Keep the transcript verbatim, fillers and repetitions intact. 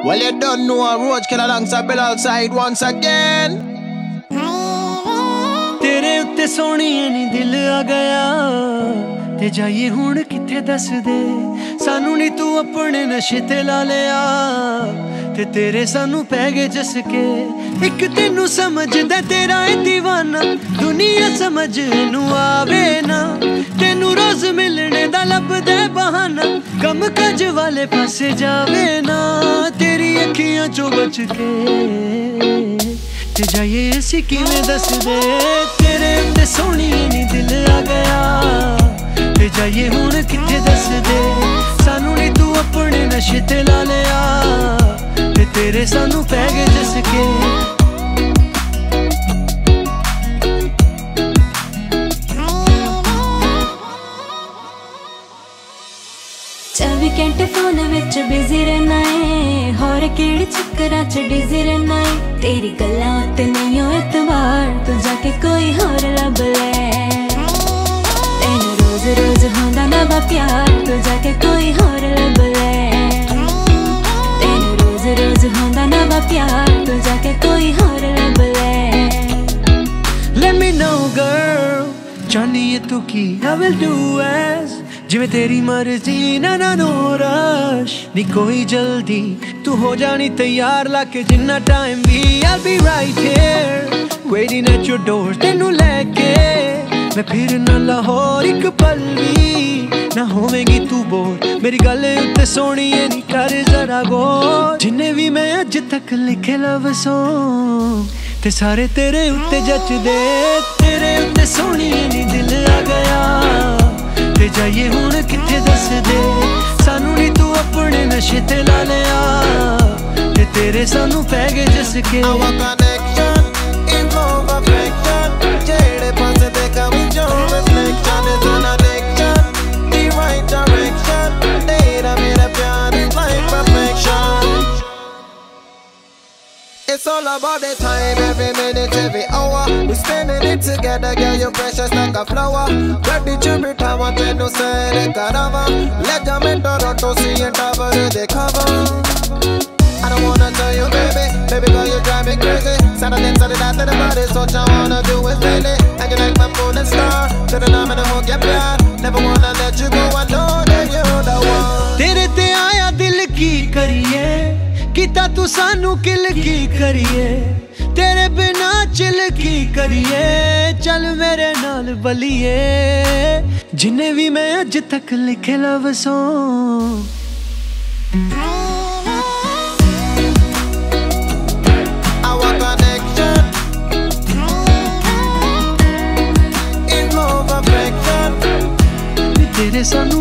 Well, you don't know a roach killer alongside Bill outside once again. तेरे उत्ते सोहणीए नी दिल आ गया ते जाइए हुण किथे दस दे सानू नी तू अपने नशे ते ला लिया ते तेरे सानू पै गए जसके एक तेनू समझदा तेरा है दीवाना दुनिया समझ नू आवे ना तेनू रोज मिलने दा लभदा बहाना कम काज वाले पासे जावे ना तेरी अखियां चो बच के ते जाइए ऐसी किवें दस दे तेरे उत्ते सोहणीए नी दिल आ गया ते जाइए हुण किथे दस दे सानू नी तू अपने नशे ते ला लिया ते तेरे सानू पै गए जसके चौबी घंटे फोन विच बिजी रहना है होर केड़े चक्करां च डिजी रहना है तेरी गल्लां उत्ते नहीं हो एतबार तू जाके कोई होर लभ ले तेनू रोज रोज होंदा नवा प्यार तू जाके कोई होर लभ ले तेनू रोज रोज होंदा नवा प्यार तू जाके कोई होर लभ ले Let me know girl चाहनी है तू की I will do as जिवें तेरी मर्जी ना ना नो रश नी कोई जल्दी तू हो जानी तैयार लाके जिन्ना टाइम भी I'll be right here waiting at your door तेनू लेके मैं फिर ना लाहौर एक पल भी ना होवेंगी तू बोर मेरी गल उत्ते सोहणीए नी कर जरा गौर जिन्ने भी मैं अज तक लिखे लव सॉन्ग ते सारे तेरे उत्ते जचदे तेरे उत्ते सोहणीए नी दिल आ गया ते जाइए हुण किथे दस दे सानू नी तू अपने नशे ते ला लिया ते तेरे सानू पै गए जसके Our connection is love affection जेड़े पासे देखा विचों reflection is an addiction the right direction तेरा मेरा प्यार is like perfection It's all about the time, every minute, every hour. We spending it together, girl, you're precious like a flower. Ready to be time, I tell you, say the carava. Let them in Toronto, see and cover the cover. I don't wanna tell you, baby, baby girl, you drive me crazy. Saturday, Saturday, night to the body, so what I wanna do is daily. I can like my moon and star, to the name and the hook, yeah, yeah. Never wanna let you go, I know that you're the one. तेरे ते आया दिल की करिए किता तू सानू किल की करिए तेरे बिना चिल की करिए चल मेरे नाल बलिए जिन्ने भी मैं अज तक लिखे love song Our connection is love affection तेरे सानू